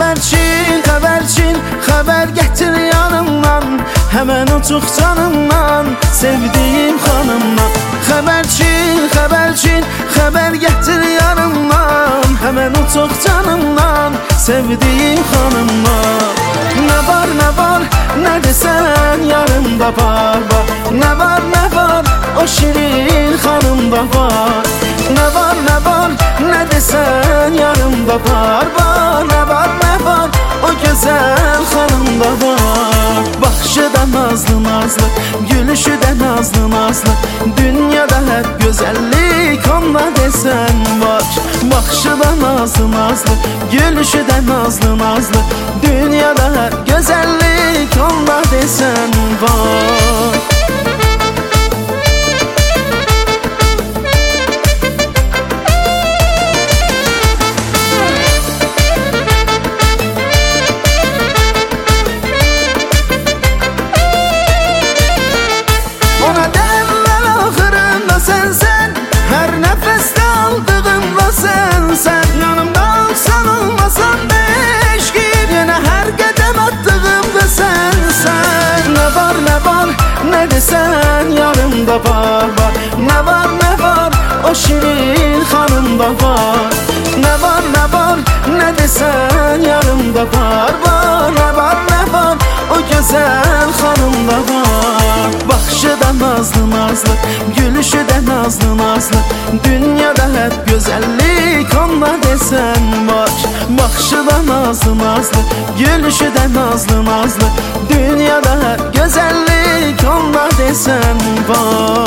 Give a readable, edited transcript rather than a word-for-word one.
Xəbərçin, xəbər gətir yanımdan, həmən uçuq canımdan, sevdiyim xanımdan. Xəbərçin, xəbər gətir yanımdan, həmən uçuq canımdan, sevdiyim xanımdan. Nə var, nə desən yarımda var. Nə var, o şirin xanımda var. Nə var, nə desən yarımda var. Nə var, o gözəl xanımda var. Baxışı da nazlı, gülüşü də nazlı. Dünyada hər gözəllik onda desən var. Baxışı da nazlı, gülüşü də nazlı. Dünyada hər gözəllik onda desən var. Ona derler ahırında sensen, her nefeste aldığımda sensen. Yanımda olsan olmasan beş gün, yine her gedem attığımda sensen. Ne var, ne desen yarımda var. Ne var, o şirin hanımda var. Ne var, ne desen yarımda var. Ne var, o güzel hanımda var. Baxışı da nazlı, gülüşü də nazlı. Dünyada hər gözəllik onda desən var. Baxışı da nazlı, gülüşü də nazlı. Dünyada hər gözəllik onda desən var.